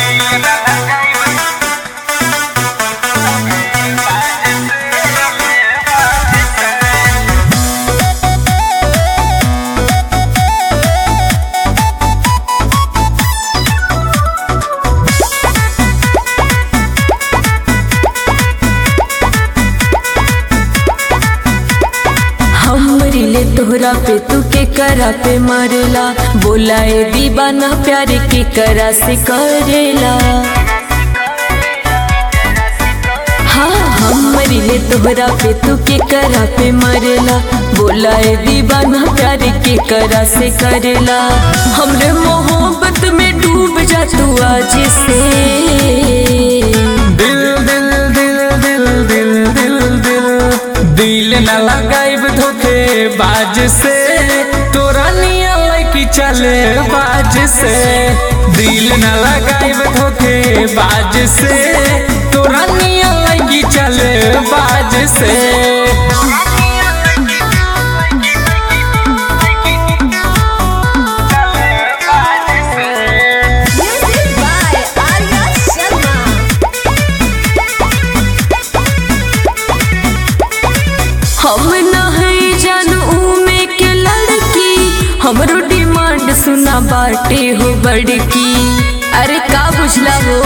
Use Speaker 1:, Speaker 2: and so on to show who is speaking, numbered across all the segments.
Speaker 1: तोहरा पे तू के करा पे मरला, बोलाए दीवाना प्यार के करा से करेला। हाँ हमरी ले तोहरा पे तू के करा पे मरला, बोलाए दीवाना प्यार के करा से करेला। हमरे मोहब्बत में डूब जा तू आज से।
Speaker 2: दिल दिल दिल दिल दिल दिल दिल दिल न लगाइब धोखे बाज से, तोरा निया लैकी चले बाज से। दिल न लगाइब धोखे बाज से, तोरा निया लैकी चले बाज से।
Speaker 1: हम नहीं जानू में के लड़की, हमरो डिमांड सुना बाटे हो बड़की। अरे का बुझला हो।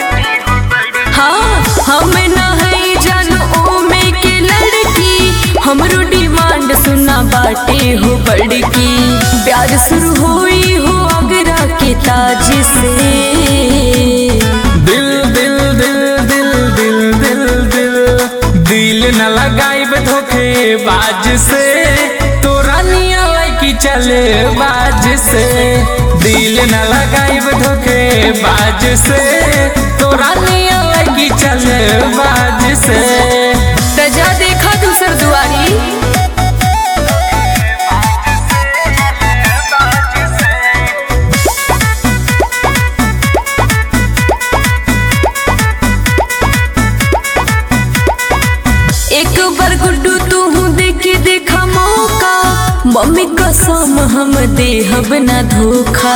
Speaker 1: हाँ हम नहीं जानू में के लड़की, हमरो डिमांड सुना बाटे हो बड़की। प्यार शुरू हुई हो आगरा के ताज से।
Speaker 2: दिल दिल दिल दिल दिल दिल दिल दिल न लगाइब धोखे बाज से, तोरा निया लैकी चले बाज से। दिल न लगाइब धोखे बाज से, तोरा निया लैकी चले बाज से।
Speaker 1: तजा देखा दूसर दुआरी। एक बार गुड्डू तू देखे देखा मौका, मम्मी कसम हम देहब ना धोखा।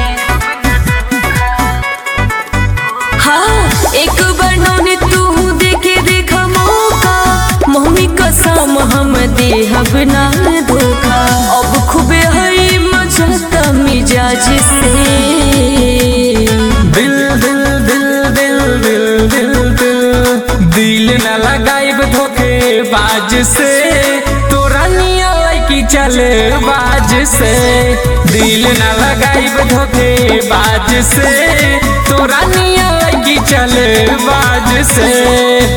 Speaker 1: हाँ एक बार नौने तू देखे देखा मौका, मम्मी कसम हम देहब ना धोखा। अब खूबे हई मजा त मिजाज से।
Speaker 2: दिल दिल दिल दिल दिल दिल दिल दिल न लगाइब धोखे बाज से, तोरा निया लैकी चले बाज से। दिल न लगाइब धोखे बाज से, तोरा निया लैकी चले बाज से।